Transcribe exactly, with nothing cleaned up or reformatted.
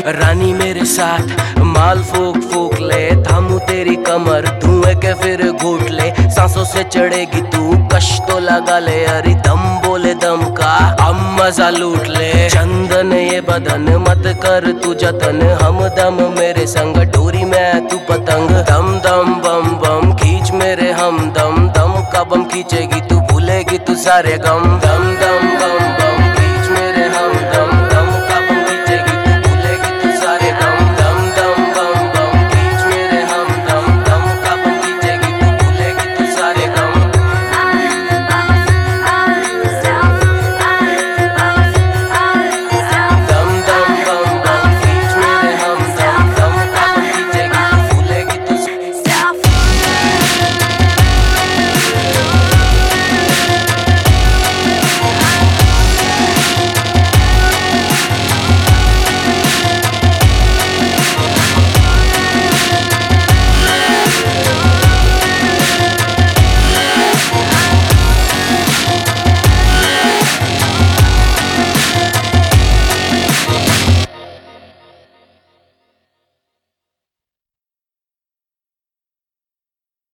रानी मेरे साथ माल फूक फूक ले, थामू तेरी कमर धुएं के फिर घूट ले। सांसों से चढ़ेगी तू कश तो लगा ले, अरे दम बोले दम का हम मजा लूट ले। चंदन ये बदन मत कर तू जतन, हम दम मेरे संग डोरी में तू पतंग। दम दम बम बम खींच मेरे हम दम, दम का बम खींचेगी तू भूलेगी तू सारे गम। दम दम